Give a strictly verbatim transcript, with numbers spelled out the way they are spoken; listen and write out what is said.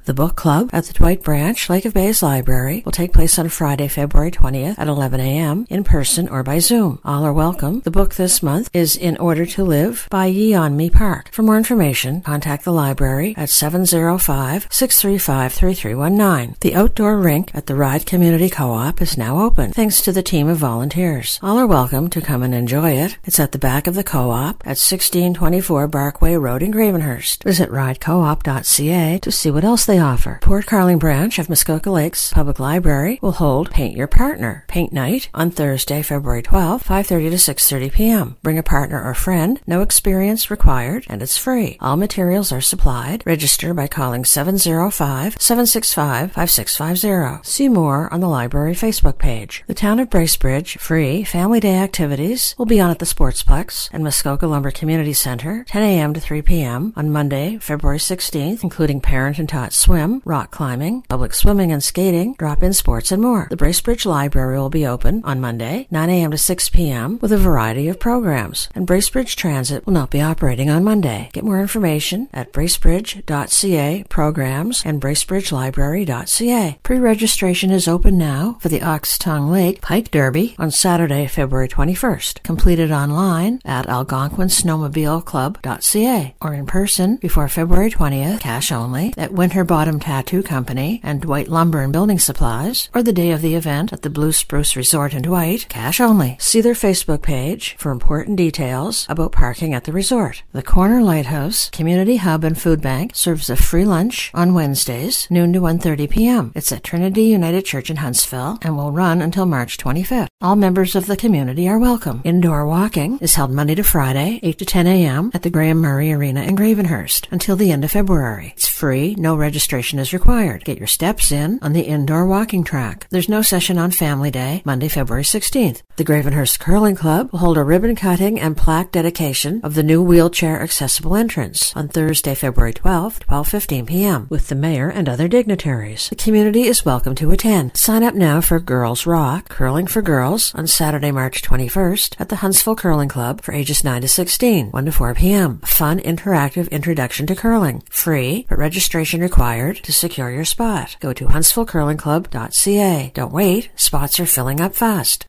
The book club at the Dwight Branch Lake of Bays Library will take place on Friday, February twentieth at eleven a.m. in person or by Zoom. All are welcome. The book this month is In Order to Live by Yeonmi Park. For more information, contact the library at seven oh five, six three five, three three one nine. The outdoor rink at the Ride Community Co-op is now open, thanks to the team of volunteers. All are welcome to come and enjoy it. It's at the back of the co-op at sixteen twenty-four Barkway Road in Gravenhurst. Visit ride co op dot c a to see what else they offer. Port Carling branch of Muskoka Lakes Public Library will hold Paint Your Partner Paint Night on Thursday, February twelfth, five thirty to six thirty p.m. Bring a partner or friend, no experience required, and it's free. All materials are supplied. Register by calling seven oh five, seven six five, five six five zero. See more on the library Facebook page. The Town of Bracebridge free Family Day activities will be on at the Sportsplex and Muskoka Lumber Community Center, ten a.m. to three p.m. on Monday, February sixteenth, including parent and taught swim, rock climbing, public swimming and skating, drop-in sports, and more. The Bracebridge Library will be open on Monday, nine a.m. to six p.m. with a variety of programs, and Bracebridge Transit will not be operating on Monday. Get more information at bracebridge dot c a programs and bracebridge library dot c a. Pre-registration is open now for the Ox Tongue Lake Pike Derby on Saturday, February twenty-first. Completed online at algonquin snowmobile club dot c a or in person before February twentieth, cash only, at Winterbottom Tattoo Company and Dwight Lumber and Building Supplies, or the day of the event at the Blue Spruce Resort in Dwight, cash only. See their Facebook page for important details about parking at the resort. The Corner Lighthouse Community Hub and Food Bank serves a free lunch on Wednesdays, noon to one thirty p.m. It's at Trinity United Church in Huntsville and will run until March twenty-fifth. All members of the community are welcome. Indoor walking is held Monday to Friday, eight to ten a.m. at the Graham Murray Arena in Gravenhurst until the end of February. It's free, no registration is required. Get your steps in on the indoor walking track. There's no session on Family Day, Monday, February sixteenth. The Gravenhurst Curling Club will hold a ribbon cutting and plaque dedication of the new wheelchair accessible entrance on Thursday, February twelfth, twelve fifteen p.m. with the mayor and other dignitaries. The community is welcome to attend. Sign up now for Girls Rock Curling for Girls on Saturday, March twenty-first at the Huntsville Curling Club for ages nine to sixteen, one to four p.m. A fun, interactive introduction to curling. Free, but registration required to secure your spot. Go to huntsville curling club dot c a. Don't wait, spots are filling up fast.